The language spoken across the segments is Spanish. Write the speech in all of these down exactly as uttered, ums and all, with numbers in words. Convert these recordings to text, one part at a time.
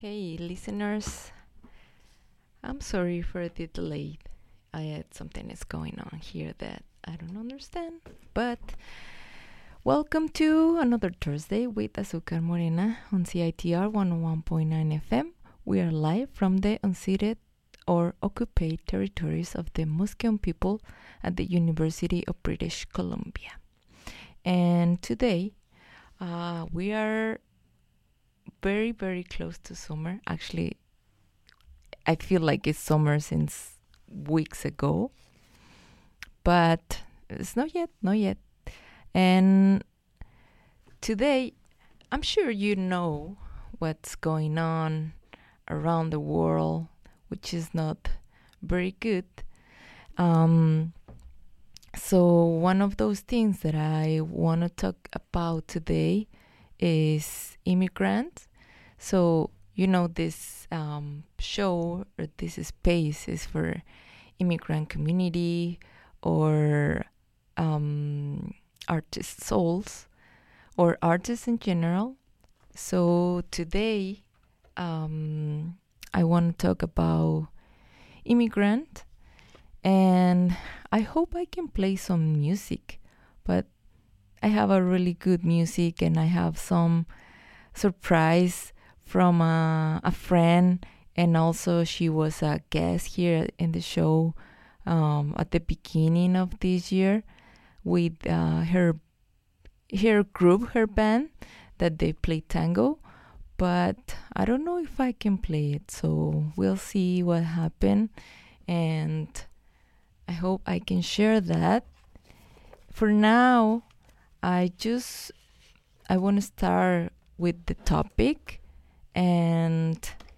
Hey, listeners. I'm sorry for the delay. I had something is going on here that I don't understand. But welcome to another Thursday with Azúcar Morena on C I T R one oh one point nine F M. We are live from the unceded or occupied territories of the Musqueam people at the University of British Columbia. And today uh, we are very, very close to summer. Actually, I feel like it's summer since weeks ago, but it's not yet, not yet. And today, I'm sure you know what's going on around the world, which is not very good. Um, so one of those things that I want to talk about today is immigrants. So, you know, this um, show or this space is for immigrant community or um, artist souls or artists in general. So today, um, I want to talk about immigrant, and I hope I can play some music, but I have a really good music and I have some surprise from a, a friend, and also she was a guest here in the show um, at the beginning of this year with uh, her her group, her band that they play tango. But I don't know if I can play it, so we'll see what happened, and I hope I can share that. For now, I just I want to start with the topic, and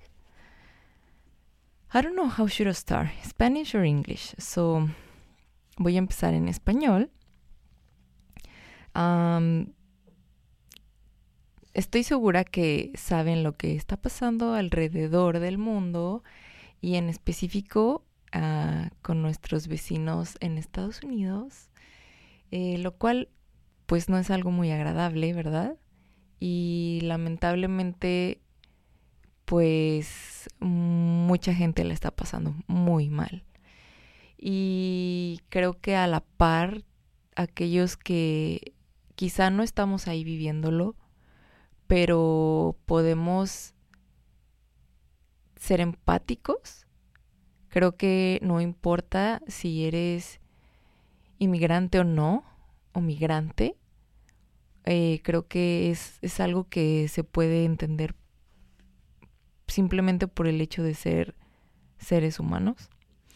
I don't know how should I start, Spanish or English. So voy a empezar en español. Um, estoy segura que saben lo que está pasando alrededor del mundo y en específico uh, con nuestros vecinos en Estados Unidos, eh, lo cual pues no es algo muy agradable, ¿verdad? Y lamentablemente pues mucha gente la está pasando muy mal. Y creo que a la par, aquellos que quizá no estamos ahí viviéndolo, pero podemos ser empáticos. Creo que no importa si eres inmigrante o no, o migrante. Eh, creo que es, es algo que se puede entender simplemente por el hecho de ser seres humanos.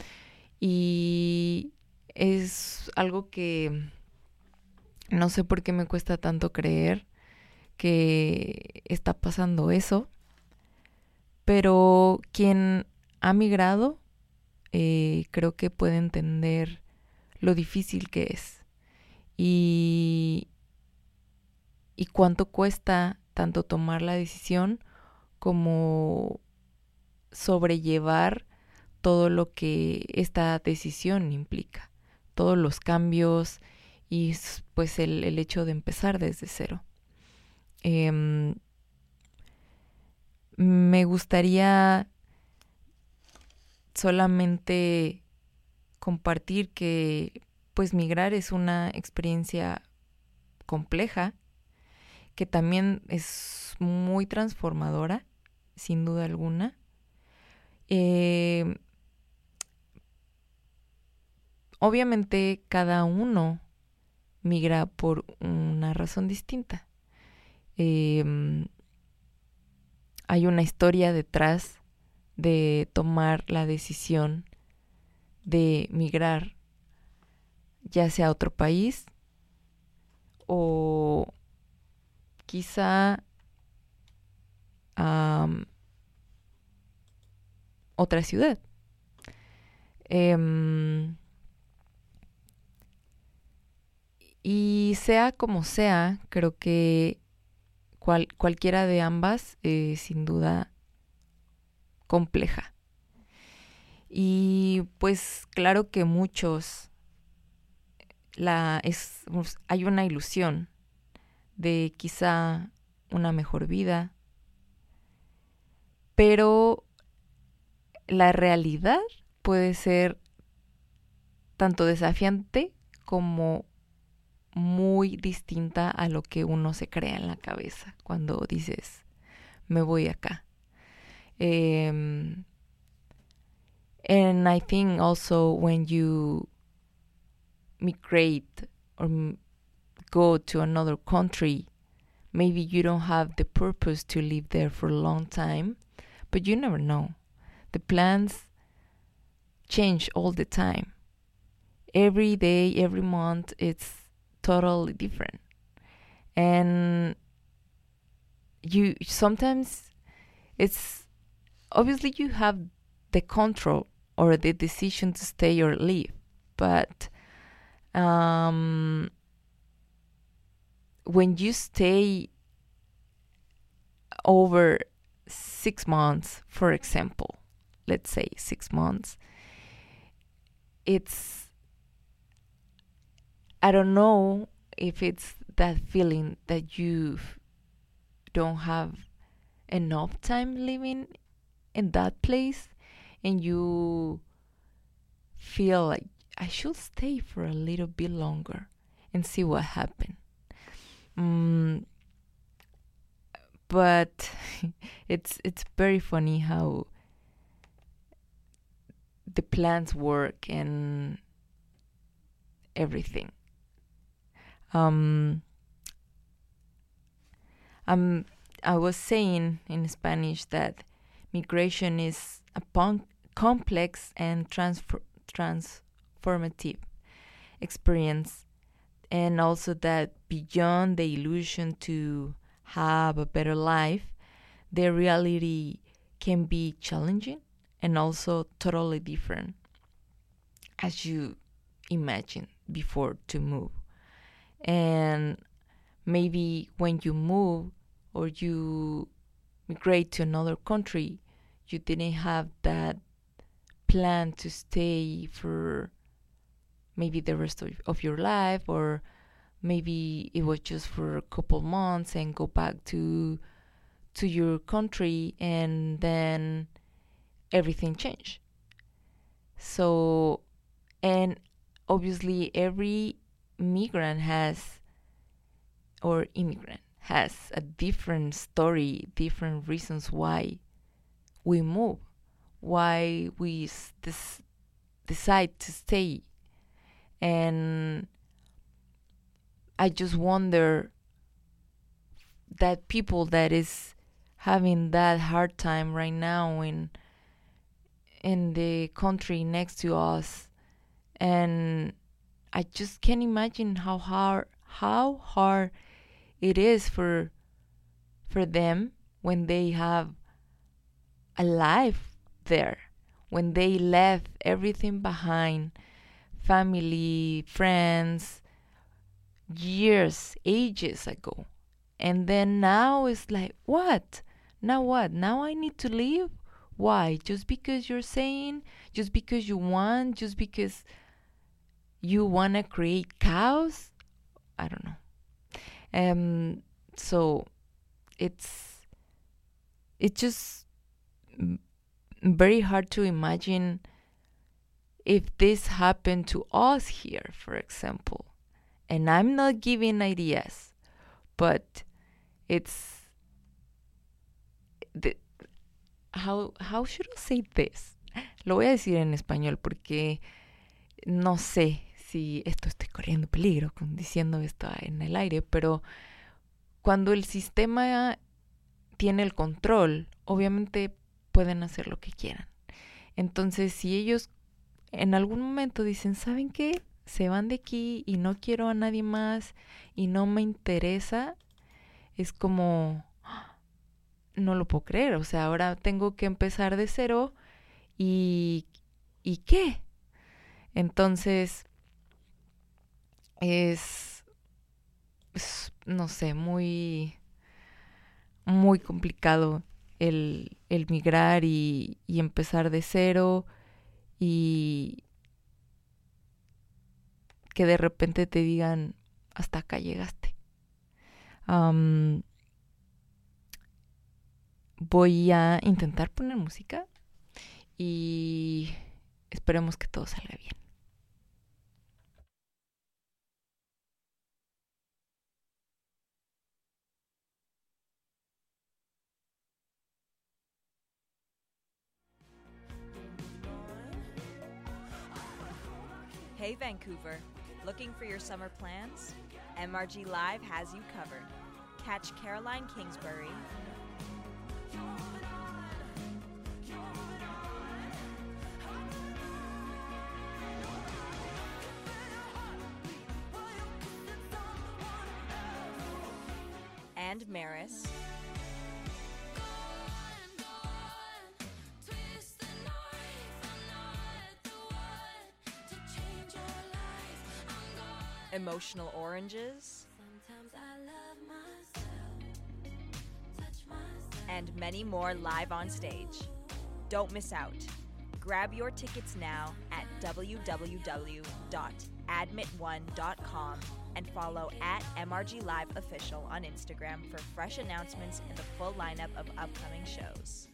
Y es algo que no sé por qué me cuesta tanto creer que está pasando eso. Pero quien ha migrado, eh, creo que puede entender lo difícil que es. Y, y cuánto cuesta tanto tomar la decisión como sobrellevar todo lo que esta decisión implica, todos los cambios y pues el, el hecho de empezar desde cero. Eh, me gustaría solamente compartir que pues migrar es una experiencia compleja, que también es muy transformadora, sin duda alguna. Eh, obviamente cada uno migra por una razón distinta. Eh, hay una historia detrás de tomar la decisión de migrar, ya sea a otro país o quizá a um, otra ciudad. Eh, y sea como sea, creo que cual, cualquiera de ambas eh, sin duda compleja. Y pues claro que muchos la es hay una ilusión de quizá una mejor vida, pero la realidad puede ser tanto desafiante como muy distinta a lo que uno se crea en la cabeza cuando dices, me voy acá. Um, and I think also when you migrate or m- go to another country, maybe you don't have the purpose to live there for a long time, but you never know. The plans change all the time. Every day, every month, it's totally different. And you sometimes it's obviously you have the control or the decision to stay or leave, but um, when you stay over six months, for example, let's say six months, it's, I don't know if it's that feeling that you don't have enough time living in that place and you feel like I should stay for a little bit longer and see what happens. Mm, but it's it's very funny how the plans work and everything. Um, I'm I was saying in Spanish that migration is a pon- complex and transfer- transformative experience, and also that beyond the illusion to have a better life, the reality can be challenging and also totally different as you imagine before to move. And maybe when you move or you migrate to another country, you didn't have that plan to stay for maybe the rest of, of your life, or maybe it was just for a couple months and go back to to your country and then everything changed. So, and obviously every migrant has, or immigrant has a different story, different reasons why we move, why we s- des- decide to stay. And I just wonder that people that is having that hard time right now in in the country next to us, and I just can't imagine how hard how hard it is for for them when they have a life there, when they left everything behind, family, friends, years, ages ago. And then now it's like, what? Now what? Now I need to leave? Why? Just because you're saying? Just because you want? Just because you want to create chaos? I don't know. Um, so it's it's just very hard to imagine if this happened to us here, for example. And I'm not giving ideas, but it's the, how how should I say this? Lo voy a decir en español porque no sé si esto estoy corriendo peligro con diciendo esto en el aire, pero cuando el sistema tiene el control, obviamente pueden hacer lo que quieran. Entonces, si ellos en algún momento dicen, ¿saben qué? Se van de aquí y no quiero a nadie más y no me interesa, es como, no lo puedo creer, o sea, ahora tengo que empezar de cero y, ¿y qué? Entonces, es, es no sé, muy, muy complicado el, el migrar y, y empezar de cero y que de repente te digan, hasta acá llegaste. Um, voy a intentar poner música y esperemos que todo salga bien. Hey Vancouver, looking for your summer plans? M R G Live has you covered. Catch Caroline Kingsbury, and Maris, Emotional Oranges, and many more live on stage. Don't miss out. Grab your tickets now at w w w dot admit one dot com and follow at M R G Live Official on Instagram for fresh announcements and the full lineup of upcoming shows.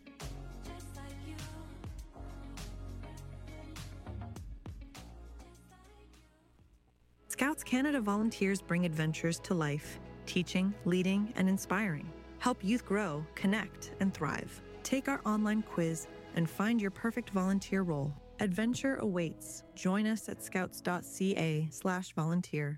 Scouts Canada volunteers bring adventures to life, teaching, leading, and inspiring. Help youth grow, connect, and thrive. Take our online quiz and find your perfect volunteer role. Adventure awaits. Join us at scouts.ca slash volunteer.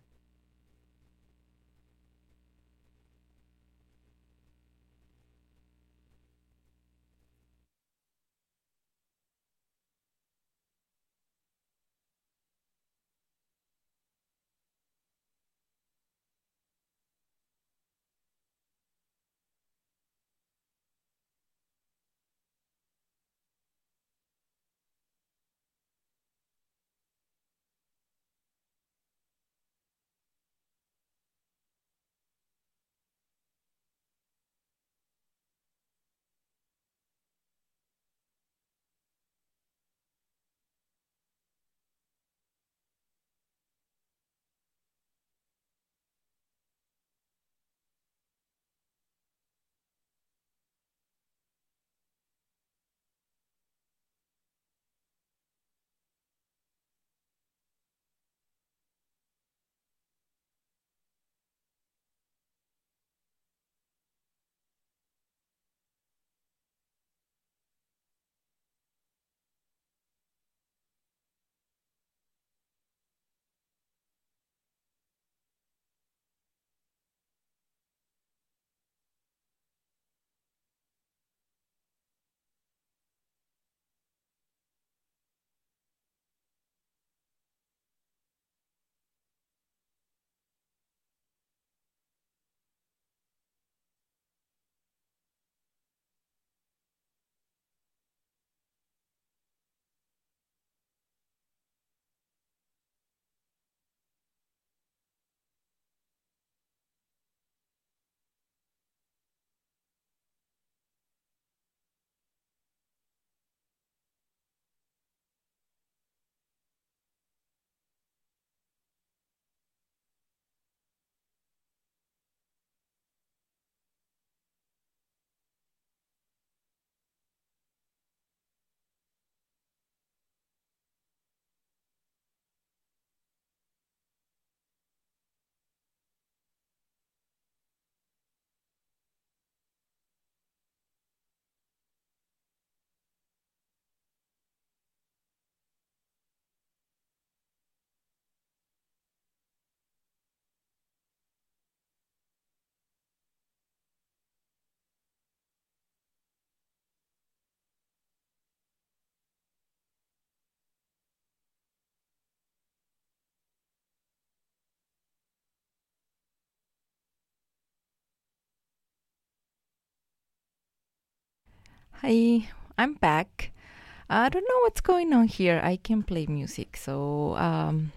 Hi, I'm back. I don't know what's going on here. I can play music, so um,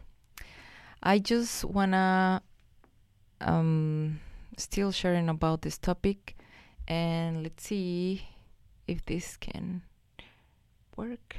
I just wanna um, still sharing about this topic, and let's see if this can work.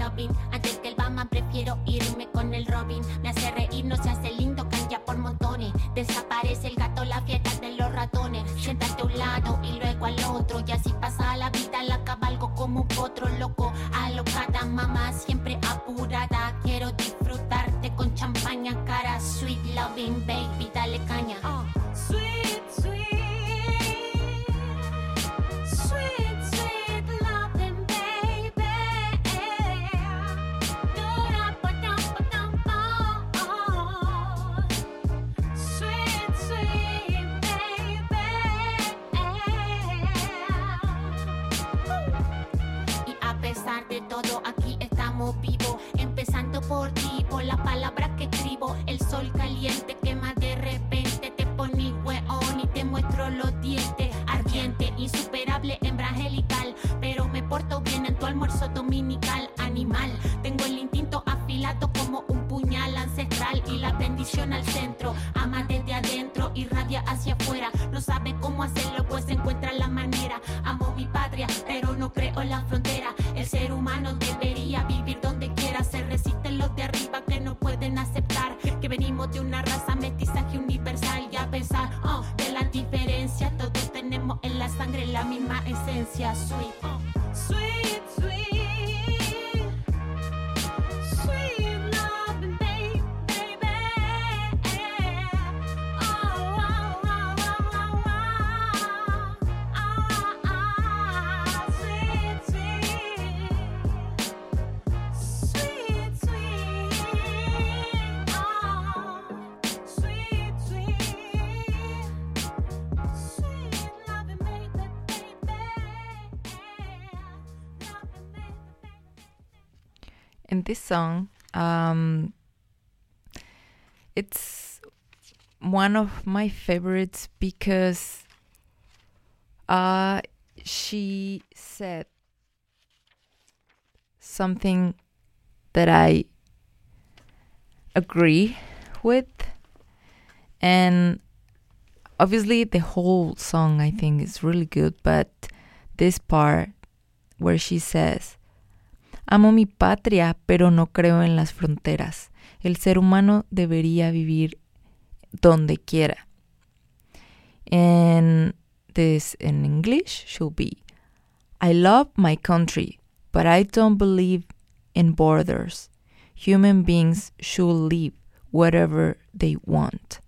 loving. Antes que el Batman prefiero irme con el Robin. Me hace reír, no se hace lindo, cambia por montones. Desaparece el gato, la fiesta de los ratones. Siéntate a un lado y luego al otro. Y así pasa la vida, la cabalgo como un potro loco. Alocada, mamá, siempre apurada. Quiero disfrutarte con champaña cara. Sweet loving, baby, dale caña. Uh, sweet, sweet. Sweet, sweet loving, baby. Sweet, sweet baby. Y a pesar de todo, aquí estamos vivos. Empezando por ti, por las palabras que escribo. El sol caliente quema de repente. Te pones hueón y te muestro los dientes. Ardiente, insuperable, hembra angelical. Pero me porto bien en tu almuerzo dominical. Animal, tengo el instinto afilado como un puñal ancestral. Y la bendición al centro. Ama desde adentro, irradia hacia afuera. No sabe cómo hacerlo, pues encuentra la manera. Amo mi patria, pero no creo en la frontera. El ser humano debería vivir donde quiera. Se resisten los de arriba que no pueden aceptar que venimos de una raza mestizaje universal. Y a pesar oh, de la diferencia, todos tenemos en la sangre la misma esencia. Sweet, oh. Sweet, sweet. Sweet loving, baby, baby. Oh, oh, oh, oh, oh, oh. Ah, ah, sweet, sweet. Sweet, sweet. Oh, sweet, sweet. Sweet loving, baby, baby. Loving, baby. And this song, um, it's one of my favorites because uh, she said something that I agree with. And obviously the whole song I think is really good, but this part where she says, amo mi patria, pero no creo en las fronteras. El ser humano debería vivir donde quiera. And this in English should be, I love my country, but I don't believe in borders. Human beings should live wherever they want.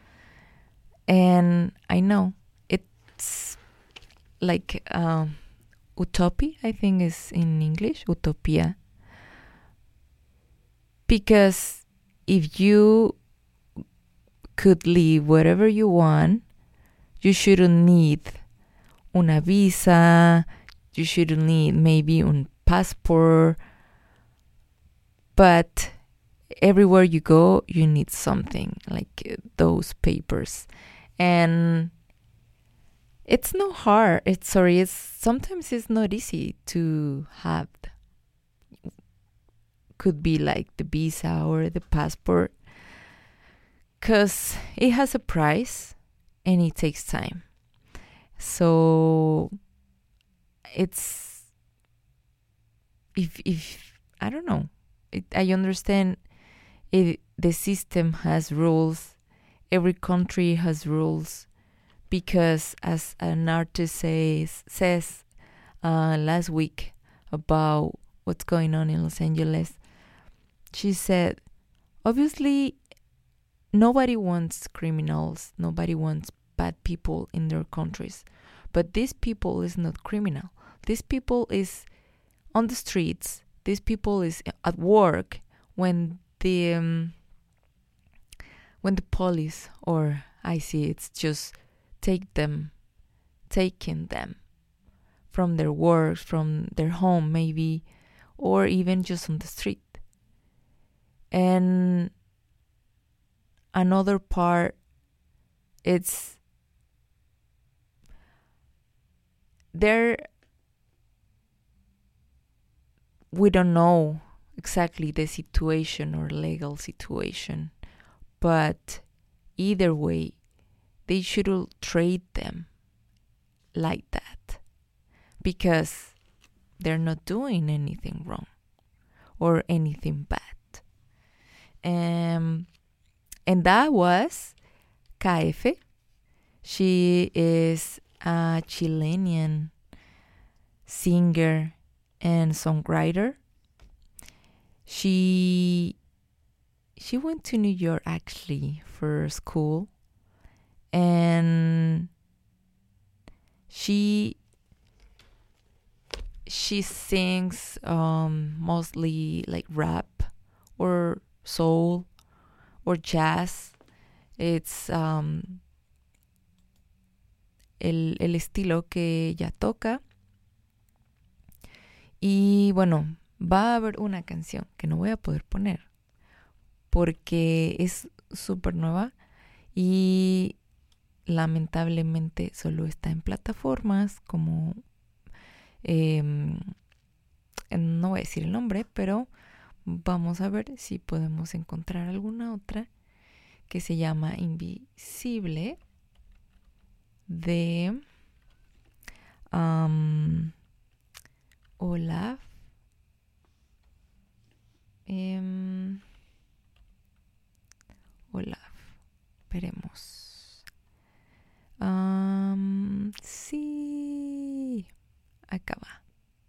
And I know it's like um, utopia, I think is in English, utopia. Because if you could live wherever you want, you shouldn't need una visa, you shouldn't need maybe un passport, but everywhere you go, you need something like uh, those papers. And it's not hard. It's sorry. It's sometimes it's not easy to have. Could be like the visa or the passport, because it has a price and it takes time. So it's if if I don't know. It, I understand it. The system has rules. Every country has rules. Because as an artist says, says uh, last week about what's going on in Los Angeles, she said, obviously, nobody wants criminals. Nobody wants bad people in their countries. But these people is not criminal. These people is on the streets. These people is at work when the um, when the police, or I see it's just take them, taking them from their work, from their home maybe, or even just on the street. And another part, it's there, we don't know exactly the situation or legal situation, but either way, they shouldn't treat them like that because they're not doing anything wrong. or anything bad. Um, and that was K F. She is a Chilean singer and songwriter. She she went to New York actually for school, and she she sings um, mostly like rap or soul or jazz. It's um, el, el estilo que ella toca. Y bueno, va a haber una canción que no voy a poder poner porque es súper nueva y lamentablemente solo está en plataformas como eh, no voy a decir el nombre, pero vamos a ver si podemos encontrar alguna otra que se llama Invisible de um, Olaf. Um, Olaf. Esperemos. Um, sí. Acá va.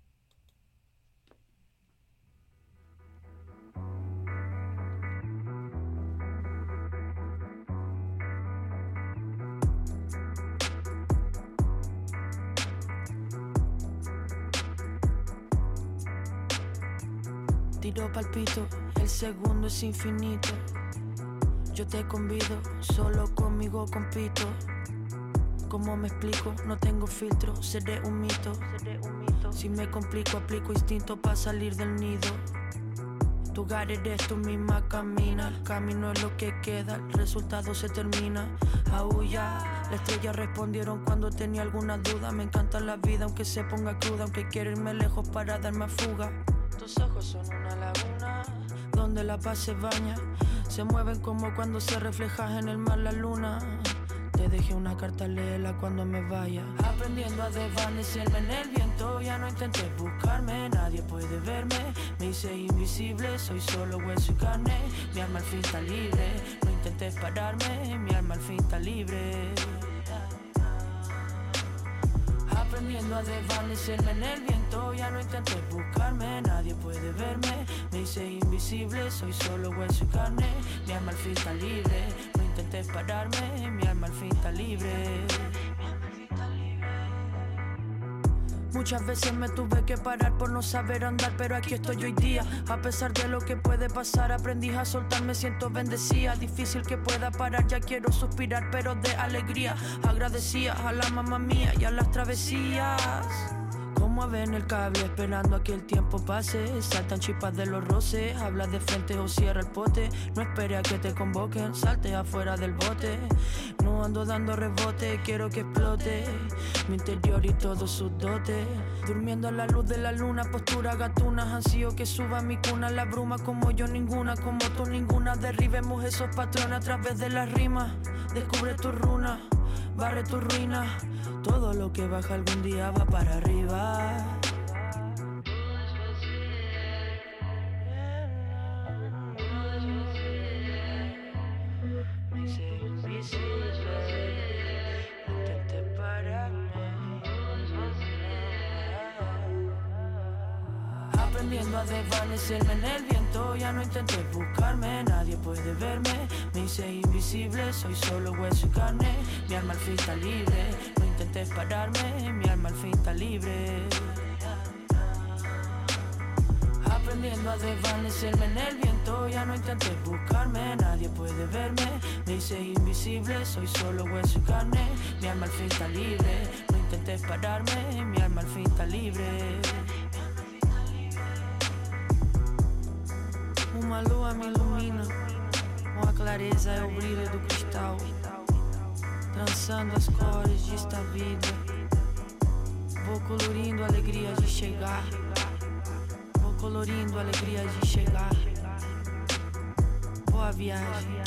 Tiro palpito, el segundo es infinito. Yo te convido, solo conmigo compito. ¿Cómo me explico? No tengo filtro, seré un mito. Si me complico, aplico instinto para salir del nido. Tu hogar eres tú misma, camina. El camino es lo que queda, el resultado se termina. Aúlla, la estrella respondieron cuando tenía alguna duda. Me encanta la vida aunque se ponga cruda, aunque quiero irme lejos para darme fuga. Tus ojos son una laguna donde la paz se baña. Se mueven como cuando se refleja en el mar la luna. Te dejé una carta, léela cuando me vaya. Aprendiendo a desvanecerme en el viento. Ya no intentes buscarme, nadie puede verme. Me hice invisible, soy solo hueso y carne. Mi alma al fin está libre. No intentes pararme, mi alma al fin está libre. Aprendiendo a desvanecerme en el viento. Ya no intentes buscarme, nadie puede verme. Me hice invisible, soy solo hueso y carne. Mi alma al fin está libre. No intentes pararme, mi alma al fin está libre. Muchas veces me tuve que parar por no saber andar, pero aquí estoy hoy día. A pesar de lo que puede pasar, aprendí a soltar, me siento bendecida. Difícil que pueda parar, ya quiero suspirar, pero de alegría. Agradecía a la mamá mía y a las travesías. Como ave en el cable, esperando a que el tiempo pase. Saltan chispas de los roces, habla de frente o cierra el pote. No espere a que te convoquen, salte afuera del bote. No ando dando rebote, quiero que explote mi interior y todos sus dotes. Durmiendo a la luz de la luna, postura gatuna. Ansío que suba a mi cuna la bruma, como yo ninguna, como tú ninguna. Derribemos esos patrones a través de las rimas. Descubre tu runa, barre tu ruina. Todo lo que baja algún día va para arriba. Me hice invisible, no intenté pararme. Aprendiendo a desvanecerme en el viento. Ya no intentes buscarme, nadie puede verme. Me hice invisible, soy solo hueso y carne. Mi alma al fin está libre. No intentes pararme, mi alma al fin está libre. Aprendiendo a desvanecerme en el viento. Ya no intentes buscarme, nadie puede verme. Me hice invisible, soy solo hueso y carne. Mi alma al fin está libre. No intentes pararme, mi alma al fin está libre. Uma lua me ilumina, com a clareza é o brilho do cristal, trançando as cores desta vida. Vou colorindo a alegria de chegar, vou colorindo a alegria de chegar. Boa viagem.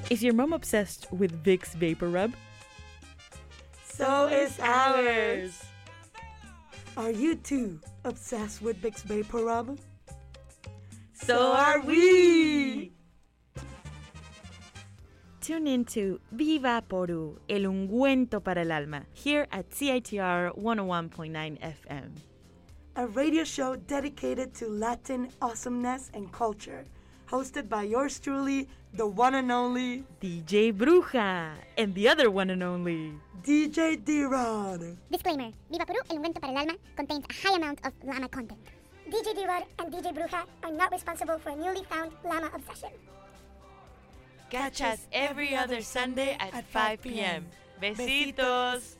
Is your mom obsessed with Vicks Vapor Rub? So is ours. Are you too obsessed with Vicks Vapor Rub? So are we. Tune in to Viva Porú, el ungüento para el alma, here at C I T R one oh one point nine F M. A radio show dedicated to Latin awesomeness and culture, hosted by yours truly, the one and only D J Bruja, and the other one and only D J D-Rod. Disclaimer, Viva Perú, el ungüento para el alma, contains a high amount of llama content. D J D-Rod and D J Bruja are not responsible for a newly found llama obsession. Catch us every other Sunday at five p.m. Besitos!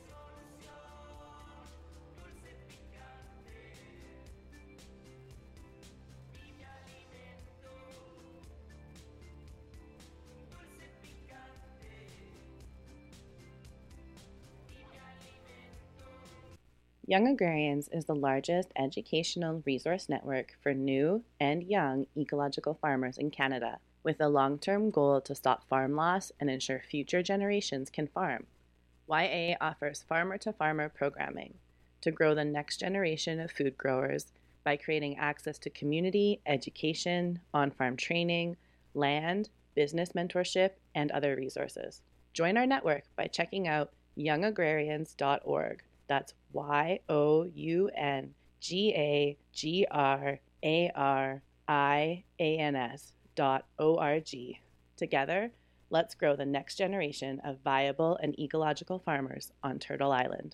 Young Agrarians is the largest educational resource network for new and young ecological farmers in Canada, with a long-term goal to stop farm loss and ensure future generations can farm. Y A offers farmer-to-farmer programming to grow the next generation of food growers by creating access to community, education, on-farm training, land, business mentorship, and other resources. Join our network by checking out young agrarians dot org. That's Y O U N G A G R A R I A N S dot O R G. Together, let's grow the next generation of viable and ecological farmers on Turtle Island.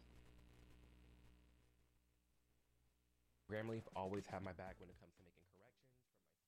Grammarly always have my back when it comes to making corrections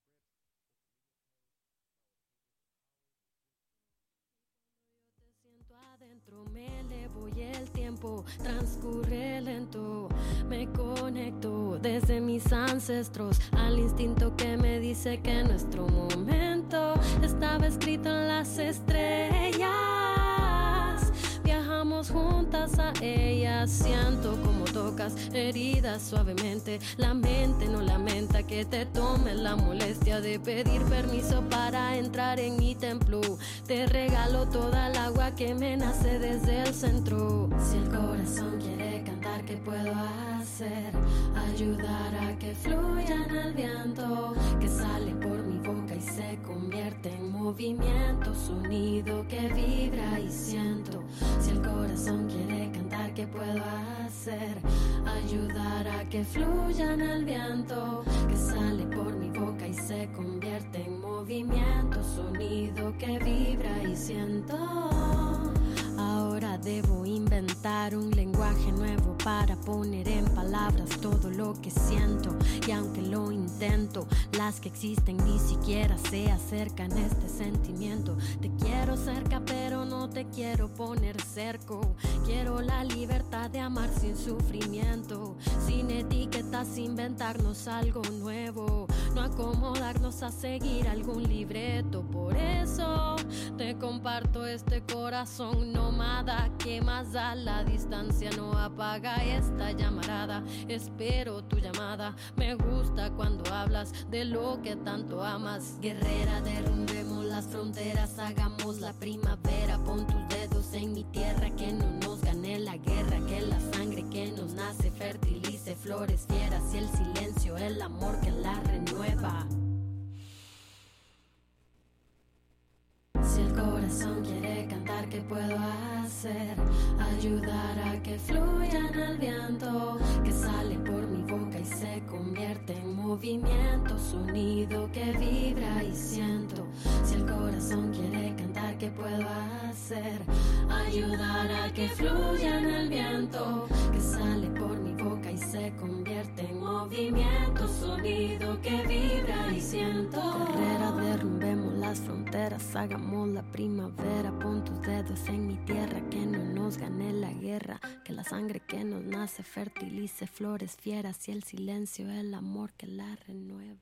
Adentro me elevo y el tiempo transcurre lento. Me conecto desde mis ancestros al instinto que me dice que nuestro momento estaba escrito en las estrellas. Viajamos juntas a ellas. Siento como tocas heridas suavemente. La mente no lamenta que te tomes la molestia de pedir permiso para entrar en mi templo. Te regalo toda el agua que me nace desde el centro. Si el corazón quiere cantar, ¿qué puedo hacer? Ayudar a que fluya en el viento que sale por mi boca y se convierte en movimiento, sonido que vibra y siento. Si el corazón quiere cantar, ¿qué puedo hacer? Ayudar a que fluya en el viento que sale por mi boca y se convierte en movimiento, sonido que vibra y siento. Ahora debo inventar un lenguaje nuevo para poner en palabras todo lo que siento. Y aunque lo intento, las que existen ni siquiera se acercan a este sentimiento. Te quiero cerca pero no te quiero poner cerco. Quiero la libertad de amar sin sufrimiento, sin etiquetas, inventarnos algo nuevo, no acomodarnos a seguir algún libreto. Por eso te comparto este corazón nómada que más da la distancia, no apaga esta llamarada. Espero tu llamada, me gusta cuando hablas de lo que tanto amas. Guerrera, derrumbemos las fronteras, hagamos la primavera. Pon tus dedos en mi tierra, que no nos gane la guerra, que la sangre que nos nace fertilice flores fieras y el silencio, el amor que la renueva. Si el corazón quiere cantar, ¿qué puedo hacer? Ayudar a que fluya en el viento que sale por mi boca y se convierte en movimiento, sonido que vibra y siento. Si el corazón quiere cantar, ¿qué puedo hacer? Ayudar a que fluya en el viento que sale por mi boca y se convierte en movimiento, sonido que vibra y siento. Guerrera, derrumbemos las fronteras, hagamos la primavera. Pon tus dedos en mi tierra, que no nos gane la guerra, que la sangre que nos nace fertilice flores fieras y el silencio, el amor que la renueva.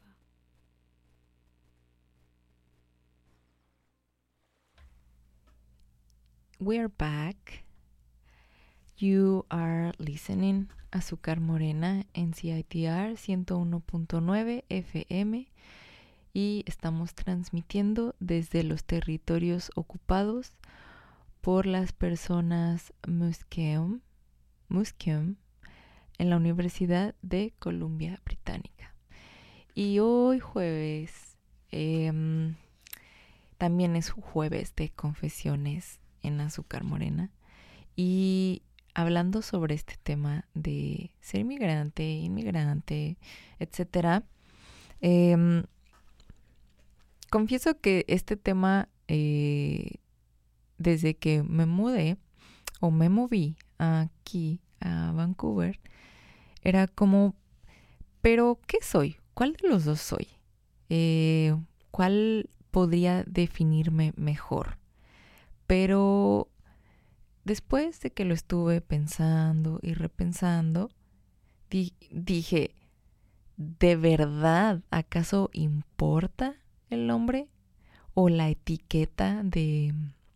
We're back. You are listening Azúcar Morena en C I T R ciento uno punto nueve F M. y estamos transmitiendo desde los territorios ocupados por las personas Musqueam, Musqueam en la Universidad de Columbia Británica. Y hoy jueves, eh, también es jueves de confesiones en Azúcar Morena, y hablando sobre este tema de ser migrante, inmigrante, etcétera, eh, confieso que este tema, eh, desde que me mudé o me moví aquí a Vancouver, era como, ¿pero qué soy? ¿Cuál de los dos soy? Eh, ¿Cuál podría definirme mejor? Pero después de que lo estuve pensando y repensando, di- dije, ¿de verdad acaso importa el nombre o la etiqueta de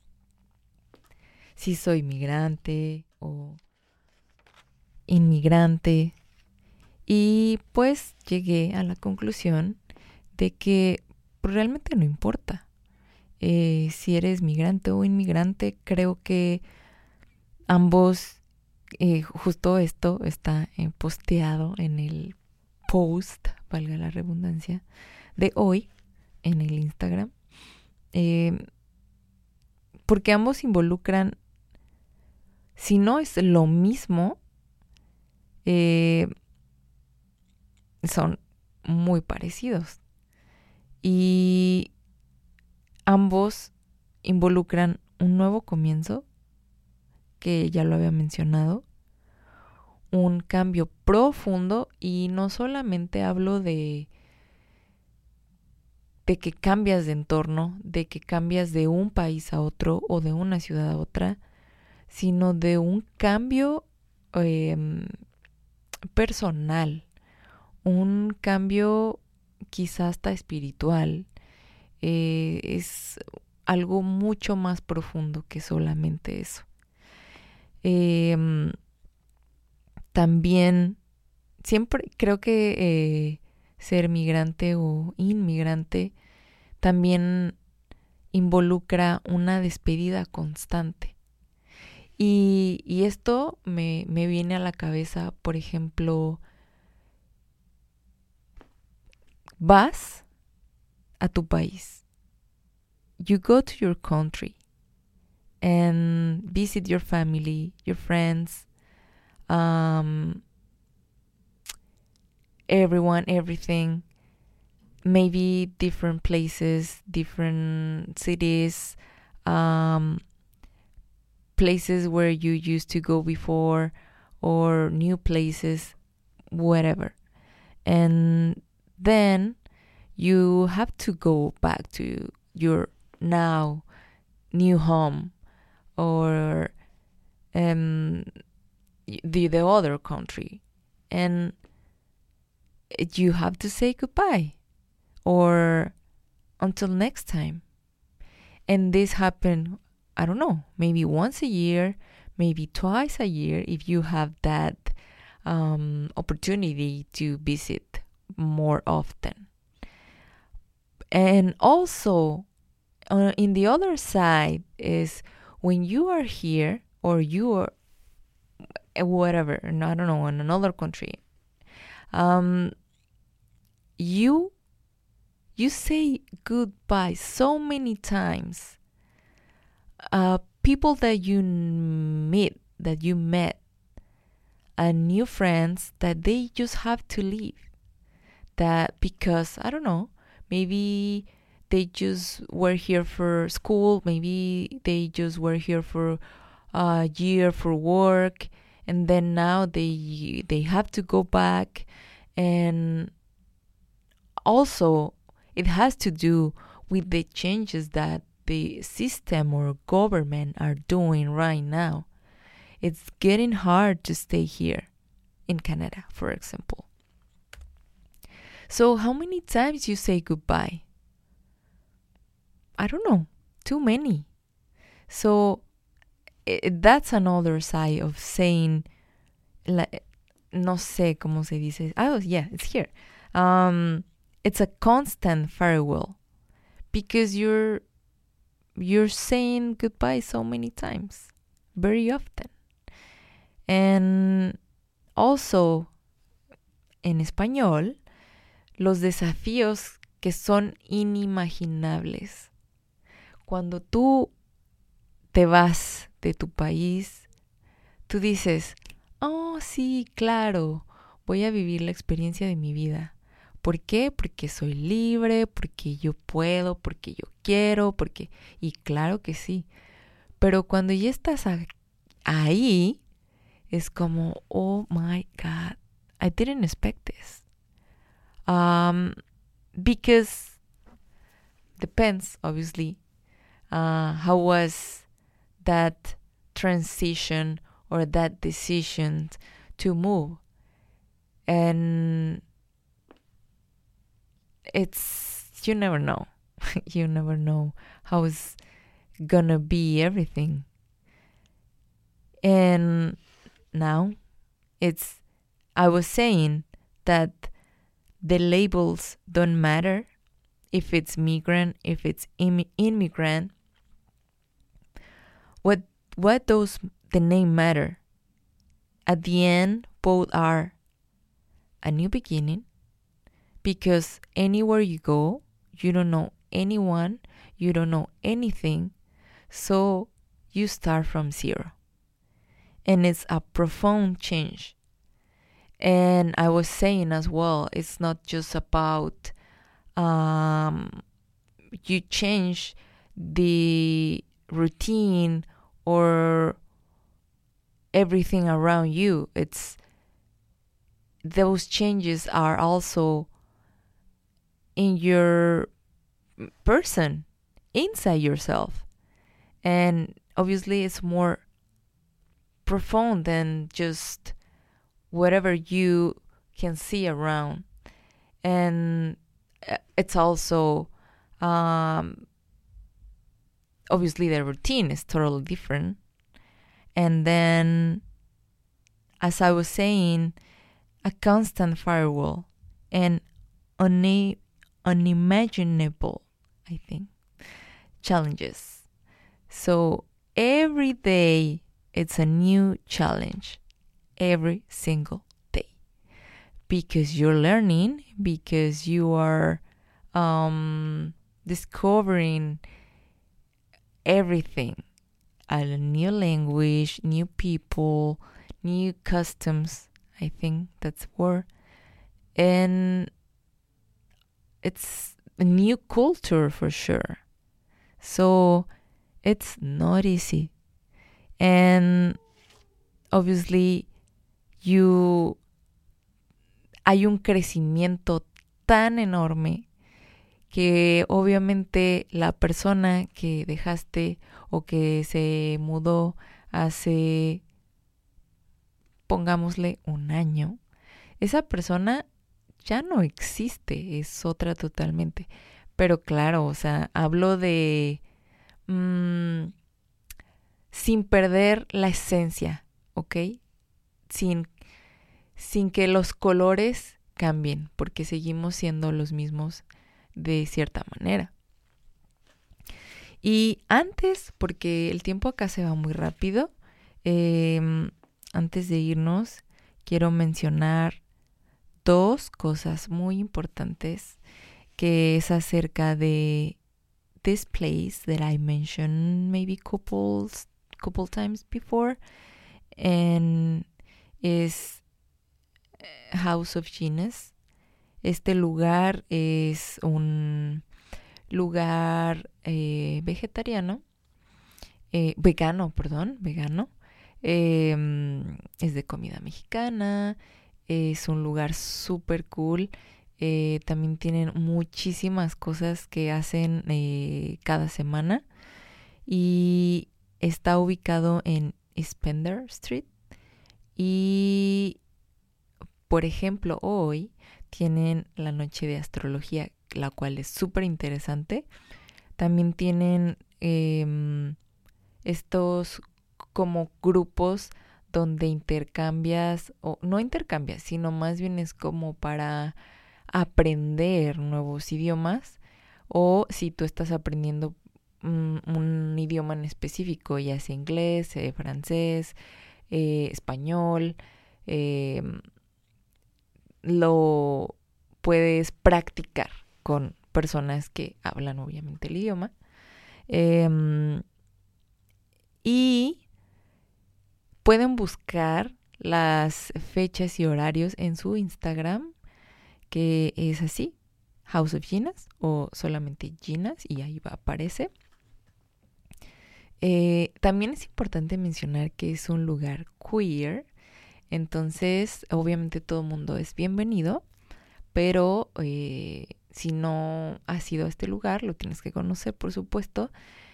si soy migrante o inmigrante? Y pues llegué a la conclusión de que realmente no importa. Eh, si eres migrante o inmigrante, creo que ambos, eh, justo esto está eh, posteado en el post, valga la redundancia, de hoy en el Instagram, eh, porque ambos involucran, si no es lo mismo, eh, son muy parecidos. Y ambos involucran un nuevo comienzo, que ya lo había mencionado, un cambio profundo, y no solamente hablo de, de que cambias de entorno, de que cambias de un país a otro o de una ciudad a otra, sino de un cambio eh, personal, un cambio quizás hasta espiritual. Eh, es algo mucho más profundo que solamente eso. Eh, también siempre creo que eh, ser migrante o inmigrante también involucra una despedida constante. Y, y esto me, me viene a la cabeza, por ejemplo, vas a tu país. You go to your country and visit your family, your friends, um, everyone, everything. Maybe different places, different cities, um, places where you used to go before, or new places, whatever. And then you have to go back to your now new home, or um, the, the other country, and you have to say goodbye, or until next time. And this happened, I don't know, maybe once a year, maybe twice a year, if you have that um, opportunity to visit more often. And also, uh, in the other side is when you are here, or you are whatever, I don't know, in another country, um, you you say goodbye so many times. Uh, people that you meet, that you met, and new friends that they just have to leave. That because, I don't know, maybe they just were here for school, maybe they just were here for a year for work, and then now they they have to go back. And also it has to do with the changes that the system or government are doing right now. It's getting hard to stay here in Canada, for example. So how many times you say goodbye? I don't know, too many. So it, that's another side of saying, la, no sé cómo se dice. Oh, yeah, it's here. Um, it's a constant farewell because you're you're saying goodbye so many times, very often. And also, en español, los desafíos que son inimaginables. Cuando tú te vas de tu país, tú dices, oh, sí, claro, voy a vivir la experiencia de mi vida. ¿Por qué? Porque soy libre, porque yo puedo, porque yo quiero, porque... Y claro que sí. Pero cuando ya estás a- ahí, es como, oh my God, I didn't expect this. Um, because depends, obviously, uh, how was that transition or that decision to move. And it's, you never know. You never know how it's gonna be everything. And now it's, I was saying that the labels don't matter if it's migrant, if it's Im- immigrant. What what does the name matter? At the end, both are a new beginning, because anywhere you go, you don't know anyone, you don't know anything, so you start from zero. And it's a profound change. And I was saying as well, it's not just about um, you change the routine or everything around you. It's those changes are also in your person, inside yourself. And obviously it's more profound than just whatever you can see around. And it's also um, obviously the routine is totally different. And then, as I was saying, a constant firewall and uni- unimaginable, I think, challenges. So every day it's a new challenge, every single day, because you're learning, because you are um, discovering everything, a new language, new people, new customs. I think that's word. And it's a new culture for sure. So it's not easy. And obviously you hay un crecimiento tan enorme que obviamente la persona que dejaste o que se mudó hace, pongámosle, un año, esa persona ya no existe, es otra totalmente. Pero claro, o sea, hablo de mmm, sin perder la esencia, ¿ok? Sin, sin que los colores cambien, porque seguimos siendo los mismos de cierta manera. Y antes, porque el tiempo acá se va muy rápido, eh, antes de irnos, quiero mencionar dos cosas muy importantes, que es acerca de this place that I mentioned maybe couples, couple times before, and is House of Genius. Este lugar es un lugar eh, vegetariano, eh, vegano, perdón, vegano. Eh, es de comida mexicana, es un lugar súper cool. Eh, también tienen muchísimas cosas que hacen eh, cada semana. Y está ubicado en Spender Street. Y, por ejemplo, hoy tienen la noche de astrología, la cual es súper interesante. También tienen eh, estos como grupos donde intercambias, o no intercambias, sino más bien es como para aprender nuevos idiomas, o si tú estás aprendiendo un, un idioma en específico, ya sea inglés, eh, francés, eh, español, eh, lo puedes practicar con personas que hablan obviamente el idioma. Eh, y pueden buscar las fechas y horarios en su Instagram, que es así, House of Ginas, o solamente Ginas, y ahí va, aparece. Eh, también es importante mencionar que es un lugar queer, entonces obviamente todo el mundo es bienvenido, pero eh, si no has ido a este lugar, lo tienes que conocer, por supuesto.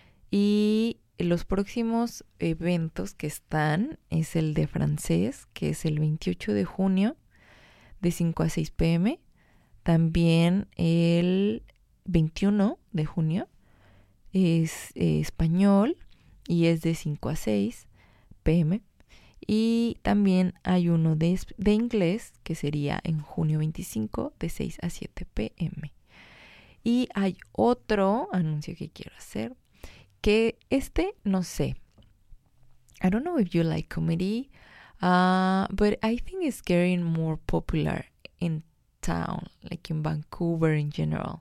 Y los próximos eventos que están es el de francés, que es el veintiocho de junio, de cinco a seis pm. También el veintiuno de junio es eh, español y es de cinco a seis pm. Y también hay uno de, de inglés, que sería en junio veinticinco, de seis a siete pm. Y hay otro anuncio que quiero hacer, que este, no sé. I don't know if you like comedy, uh, but I think it's getting more popular in town, like in Vancouver in general.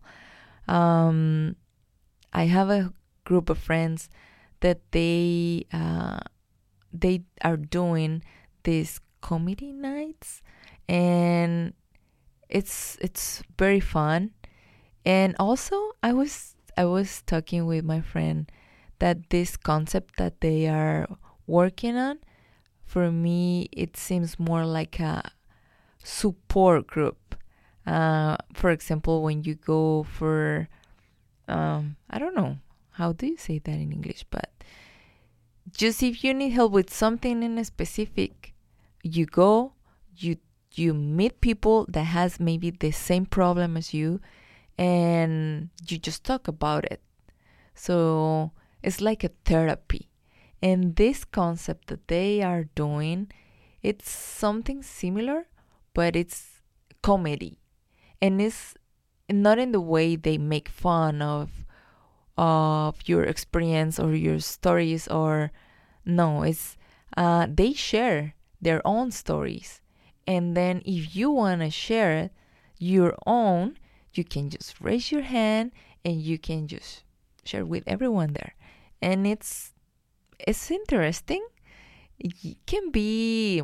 Um, I have a group of friends that they uh, they are doing these comedy nights, and it's it's very fun. And also, I was I was talking with my friend that this concept that they are working on, for me, it seems more like a support group. Uh, for example, when you go for, um, I don't know, how do you say that in English? But just if you need help with something in a specific, you go, you you meet people that has maybe the same problem as you, and you just talk about it. So it's like a therapy. And this concept that they are doing, it's something similar, but it's comedy. And it's not in the way they make fun of of your experience or your stories, or no, it's uh, they share their own stories. And then if you want to share your own, you can just raise your hand and you can just share with everyone there. And it's it's interesting. It can be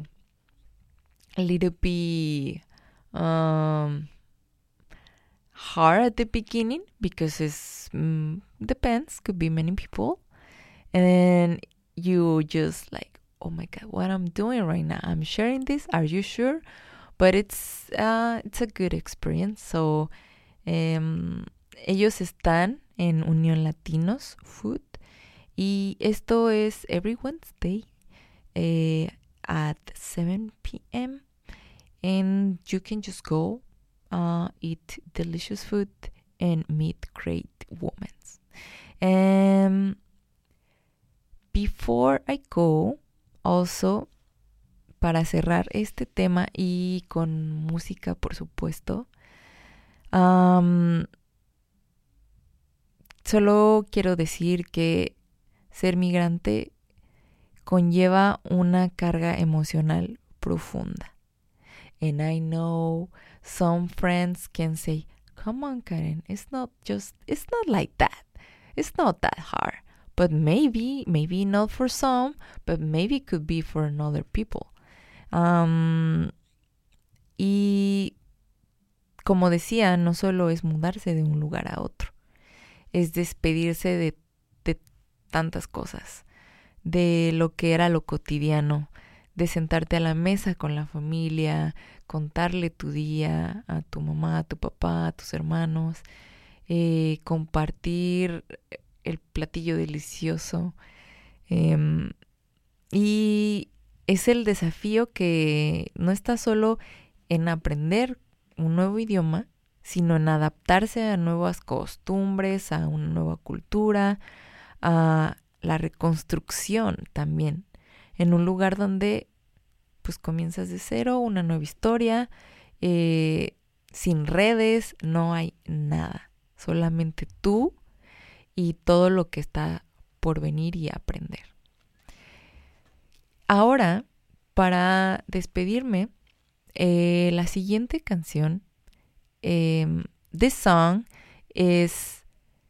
a little bit um, hard at the beginning because it's mm, depends, could be many people, and then you just like, oh my god, what I'm doing right now, I'm sharing this, are you sure? But it's uh, it's a good experience. So um, ellos están en Unión Latinos Food, y esto es every Wednesday uh, at seven p.m. and you can just go uh, eat delicious food and meet great women. Um, before I go, also, para cerrar este tema y con música, por supuesto, um, solo quiero decir que ser migrante conlleva una carga emocional profunda. And I know some friends can say, come on, Karen, it's not just, it's not like that. It's not that hard. But maybe, maybe not for some, but maybe it could be for another people. Um, y como decía, no solo es mudarse de un lugar a otro, es despedirse de, de tantas cosas, de lo que era lo cotidiano, de sentarte a la mesa con la familia, contarle tu día a tu mamá, a tu papá, a tus hermanos, eh, compartir el platillo delicioso. Eh, y es el desafío que no está solo en aprender un nuevo idioma, sino en adaptarse a nuevas costumbres, a una nueva cultura, a la reconstrucción también, en un lugar donde pues comienzas de cero, una nueva historia, eh, sin redes no hay nada, solamente tú y todo lo que está por venir y aprender. Ahora, para despedirme, eh, la siguiente canción, um, this song is,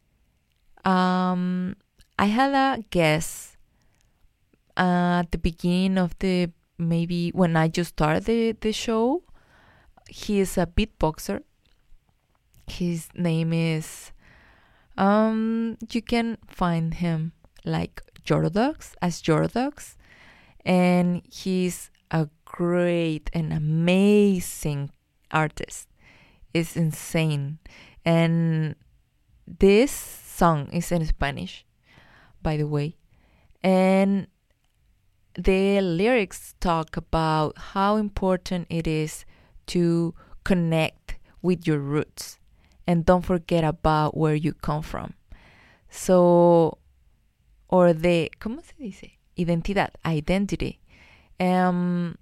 um, I had a guess at the beginning of the, maybe when I just started the, the show. He is a beatboxer. His name is, um, you can find him like Jordox, as Jordox. And he's a great and amazing artist. It's insane. And this song is in Spanish, by the way. And the lyrics talk about how important it is to connect with your roots and don't forget about where you come from. So, or the, ¿cómo se dice? Identidad, identity. Um,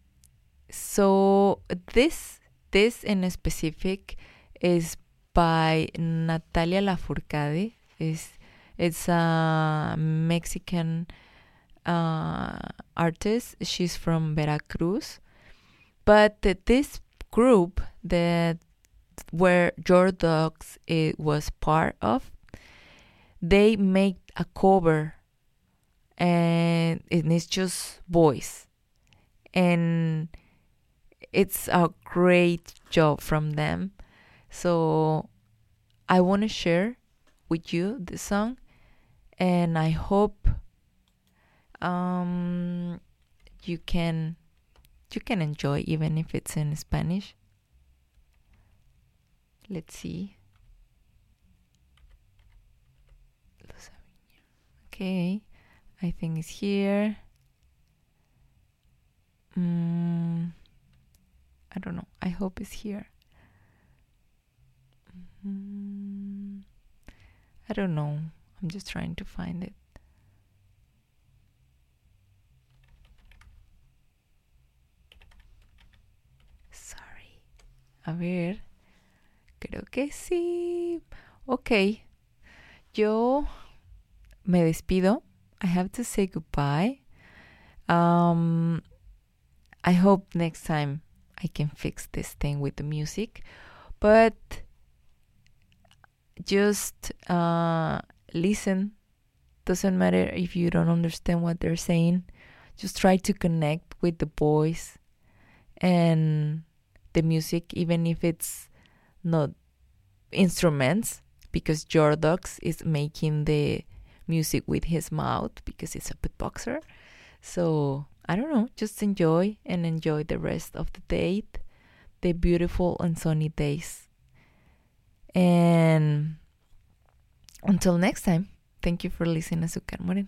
so this this in specific is by Natalia Lafourcade. Is it's a Mexican uh, artist. She's from Veracruz, but this group that where Jordox it was part of, they make a cover. And it's just voice, and it's a great job from them. So I want to share with you the song, and I hope um you can you can enjoy even if it's in Spanish. Let's see. Okay. I think it's here. Mm, I don't know. I hope it's here. Mm, I don't know. I'm just trying to find it. Sorry. A ver. Creo que sí. Ok. Yo me despido. I have to say goodbye. Um, I hope next time I can fix this thing with the music. But just uh, listen. Doesn't matter if you don't understand what they're saying. Just try to connect with the voice and the music, even if it's not instruments, because Jordox is making the music with his mouth because it's a beatboxer. So I don't know, just enjoy and enjoy the rest of the day, the beautiful and sunny days. And until next time, thank you for listening to Azúcar Morena.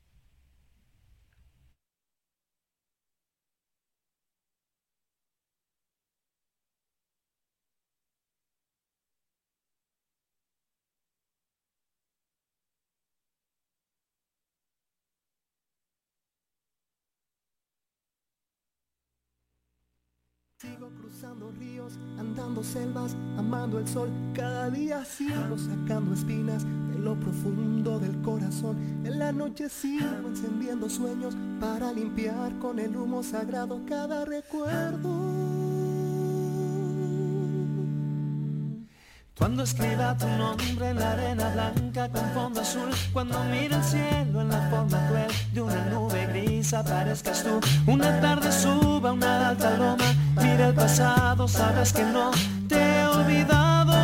Sigo cruzando ríos, andando selvas, amando el sol. Cada día sigo sacando espinas de lo profundo del corazón. En la noche sigo encendiendo sueños para limpiar con el humo sagrado cada recuerdo. Cuando escriba tu nombre en la arena blanca con fondo azul, cuando mire el cielo en la forma cruel de una nube gris, aparezcas tú. Una tarde suba a una alta loma, mira el pasado, sabes que no te he olvidado.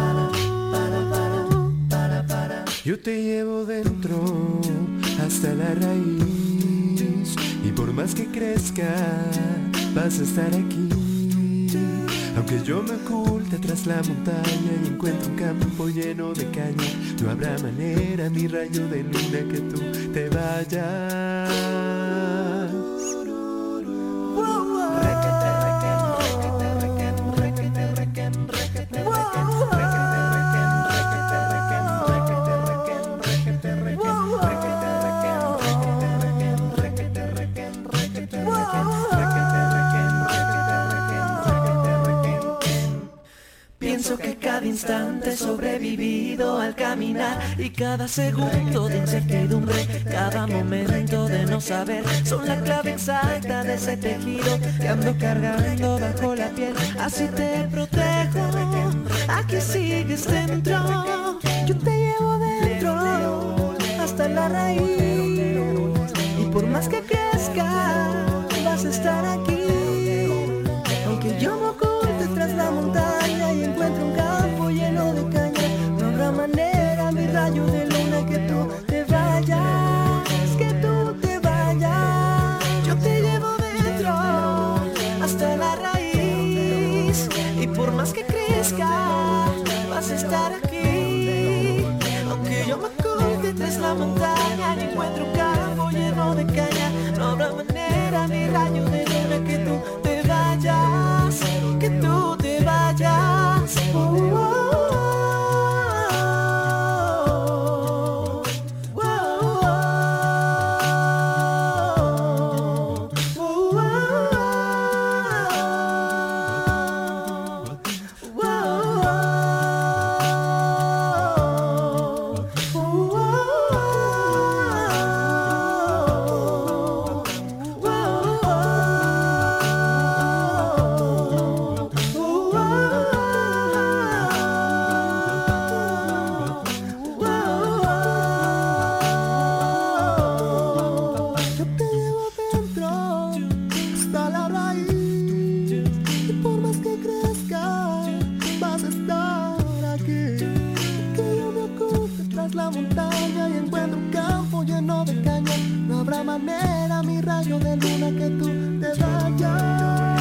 Yo te llevo dentro hasta la raíz, y por más que crezca vas a estar aquí. Aunque yo me oculte tras la montaña y encuentre un campo lleno de caña, no habrá manera, mi rayo de luna, que tú te vayas. Pienso que cada instante he sobrevivido al caminar y cada segundo de incertidumbre, cada momento de no saber son la clave exacta de ese tejido que ando cargando bajo la piel. Así te protejo, aquí sigues dentro, yo te llevo dentro hasta la raíz y por más que crezca vas a estar aquí. Aunque yo me oculte tras la montaña y encuentre un campo lleno de caña, no habrá manera, mi rayo de luna, que tú te vayas, que tú te vayas. Yo te llevo dentro hasta la raíz y por más que crezca vas a estar aquí. Aunque yo me oculte tras la montaña y encuentre un campo lleno de caña, no habrá manera, mi rayo de luna, que tú te vayas, que tú te vayas. Oh, oh, oh, oh, oh, oh, la montaña y encuentro un campo lleno de caña, no habrá manera, mi rayo de luna, que tú te vayas.